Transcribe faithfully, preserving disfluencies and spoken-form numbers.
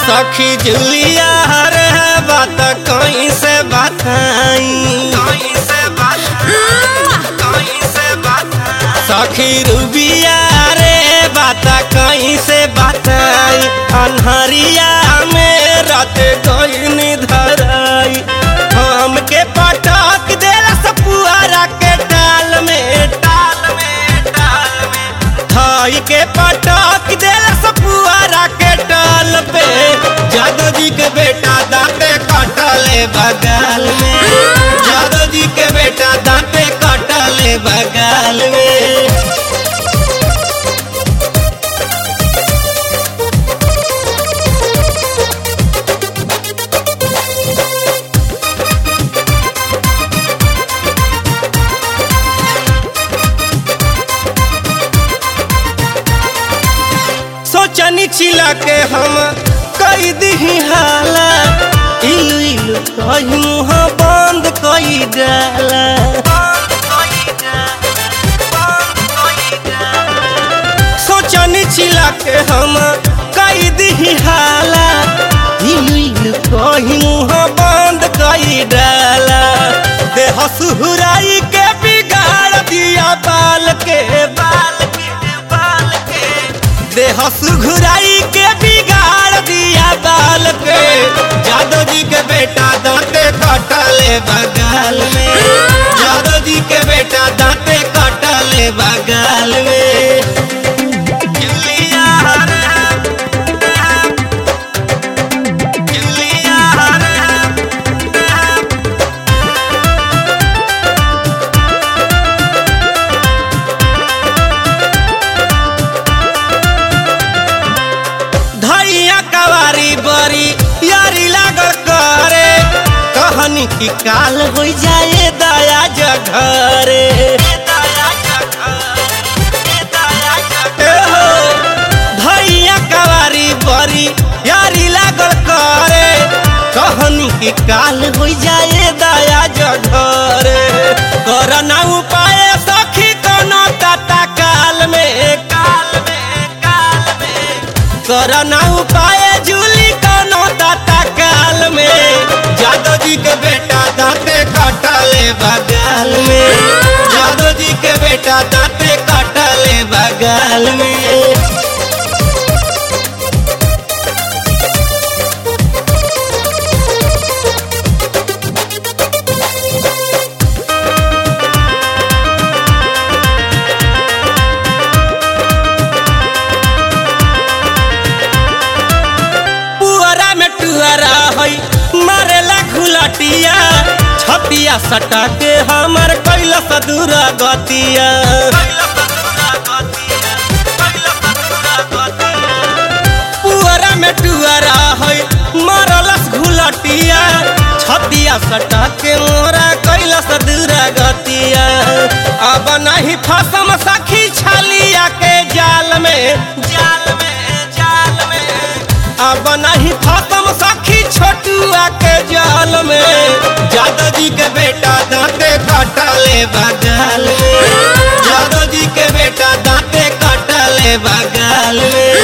सखी जुलिया रे बात कहीं से बताई सखी रूबिया रे बात कहीं से बताई अन्हरिया में रात गईनी धराई हमके पटक देला सपुआरा के टाल में टाल में टाल में थाई के पटक देला सपुआरा के टाल पे जादव जी के बेटा दांते कटले बगाल में जादव जी के बेटा दांते कटले बगाल में। सोचनी चिला के हम कई दी हाला इलू इलू कही मुँह बंद कई डाला सोचनी चिला के हम कई दी हाला इलू इलू कही मुँह बंद कई डाला देह सुहुराई के बिगाड़ दिया बाल के बाल के बाल के देह सुघुराई के बिगाड़ दिया बाल के जादव जी के बेटा दांते कटले बगाल में जादव जी के बेटा दांते कटले बगाल में। धैया कवारी बरी यारी लागल करे कहनी की काल हो जाए दया जघरे धैया कवारी बरी यारी लागल करे कहनी की काल हो जाए दया जघरे करना उपाय सखी कोनो ताता काल में काल में काल में करना उपाय जूली कोनो दाता काल में जादव जी के बेटा दांते कटले बगाल में जादव जी के बेटा दांते कटले बगाल में। मारेला घुलटिया छतिया सटा के हमर कैला सदूर गतिया पुअरा में टुअरा है मारलस घुलटिया छतिया सटा के मोरा कैला सदूर गतिया अब नहीं फसम सखी छलिया के जाल में जाल में जाल में अब नहीं फसम सखी छोटुआ के जाल में जादव जी के बेटा दांते कटले बगाल में जादव जी के बेटा दांते कटले बगाल में।